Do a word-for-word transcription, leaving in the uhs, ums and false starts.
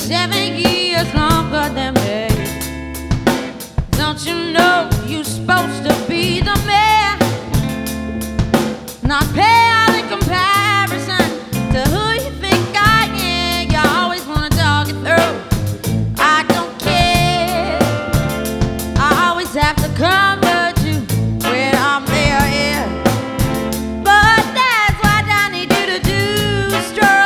seven years longer than me. Don't you know you're supposed to be the man, not pale in comparison to who you think I am? You always wanna talk it through. I don't care. I always have to comfort you when I'm there, yeah. But that's what I need you to do. Stroke